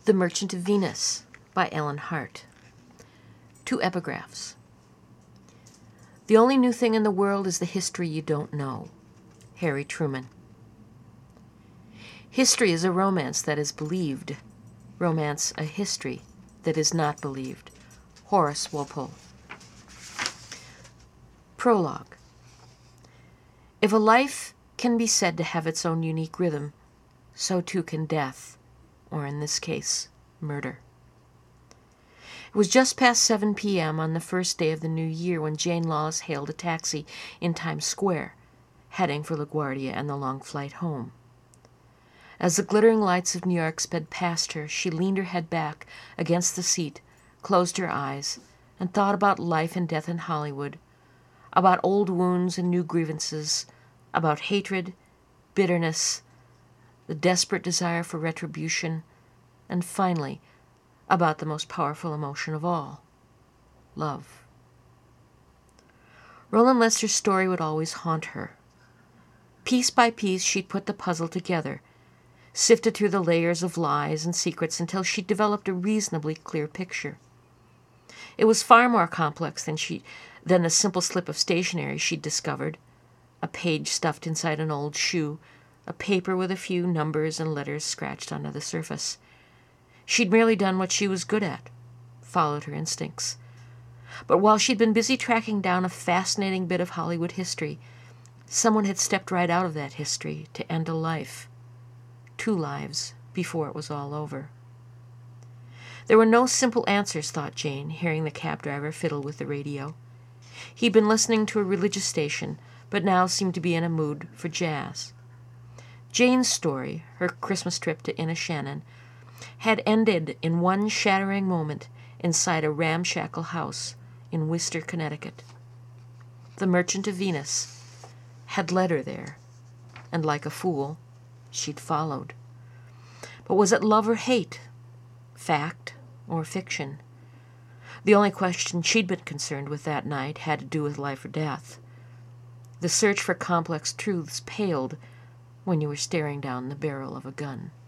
The Merchant of Venus by Ellen Hart. 2 epigraphs. The only new thing in the world is the history you don't know. Harry Truman. History is a romance that is believed. Romance a history that is not believed. Horace Walpole. Prologue. If a life can be said to have its own unique rhythm, so too can death, or in this case, murder. It was just past 7 p.m. on the first day of the new year when Jane Lawless hailed a taxi in Times Square, heading for LaGuardia and the long flight home. As the glittering lights of New York sped past her, she leaned her head back against the seat, closed her eyes, and thought about life and death in Hollywood, about old wounds and new grievances, about hatred, bitterness, the desperate desire for retribution, and finally, about the most powerful emotion of all, love. Roland Lester's story would always haunt her. Piece by piece, she'd put the puzzle together, sifted through the layers of lies and secrets until she'd developed a reasonably clear picture. It was far more complex than the simple slip of stationery she'd discovered, a page stuffed inside an old shoe, a paper with a few numbers and letters scratched onto the surface. She'd merely done what she was good at, followed her instincts. But while she'd been busy tracking down a fascinating bit of Hollywood history, someone had stepped right out of that history to end a life. 2 lives before it was all over. There were no simple answers, thought Jane, hearing the cab driver fiddle with the radio. He'd been listening to a religious station, but now seemed to be in a mood for jazz. Jane's story, her Christmas trip to Inishannon, had ended in one shattering moment inside a ramshackle house in Worcester, Connecticut. The Merchant of Venus had led her there, and like a fool, she'd followed. But was it love or hate? Fact or fiction? The only question she'd been concerned with that night had to do with life or death. The search for complex truths paled when you were staring down the barrel of a gun.